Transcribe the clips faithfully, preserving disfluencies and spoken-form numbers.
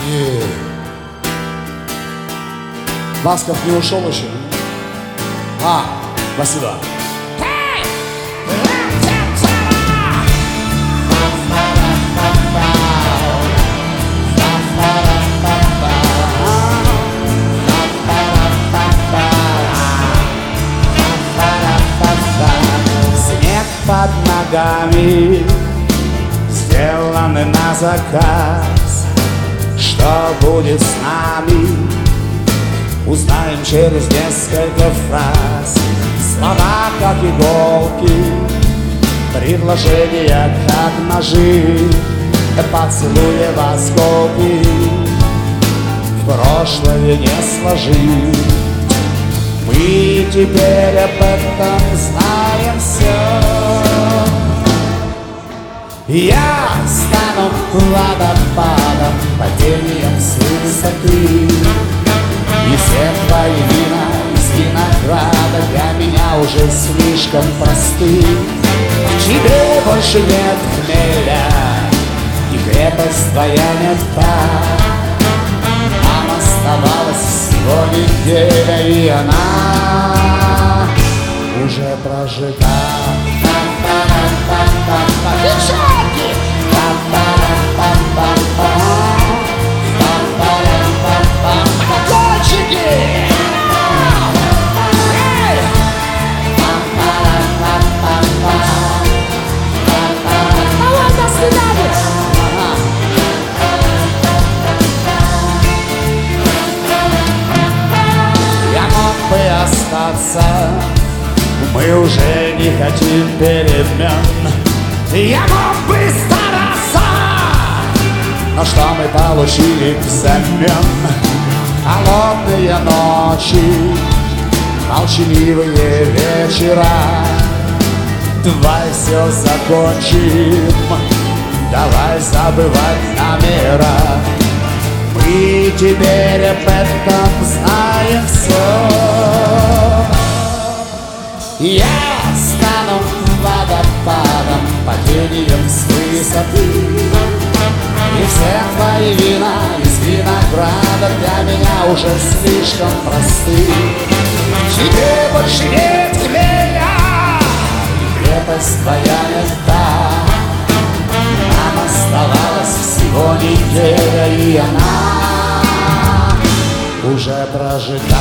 И... Басков не ушел еще? А, спасибо. Снег под ногами сделаны на заказ. Что будет с нами, узнаем через несколько фраз. Слова как иголки, предложения как ножи, поцелуи в осколки, в прошлое не сложить. Мы теперь об этом знаем все. Я стану водопадом, падением с высоты. И все твои вина из винограда для меня уже слишком просты. В тебе больше нет хмеля, и крепость твоя не та. Нам оставалась всего неделя, и она уже прожита. Девчонки! Колокольчики! Эй! Давай, до свидания! Я мог бы остаться, мы уже не хотим перемен. Я мог бы стараться, но что мы получили взамен? Холодные ночи, молчаливые вечера. Давай все закончим, давай забывать номера. Мы теперь об этом знаем все. Я стану водопадом, падением с высоты. И все твои вина из винограда для меня уже слишком просты. Тебе больше нет хмеля, и крепость твоя не та. Нам оставалась всего неделя, и она уже прожита.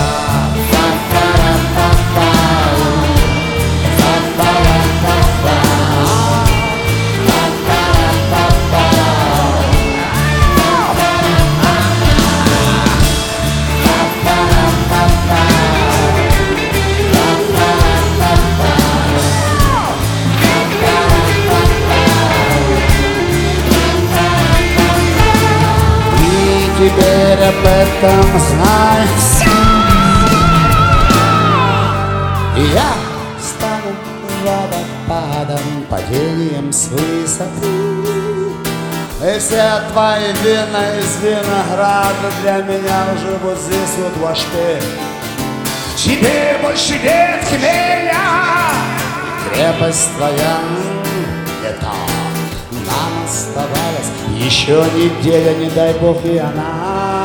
Теперь об этом знаем все. И я стану водопадом, падением с высоты. И все твои вина из винограда для меня уже вот здесь вот в башке. Тебе больше нет хмеля, крепость твоя не та. Нам оставалась еще неделя, не дай бог, и она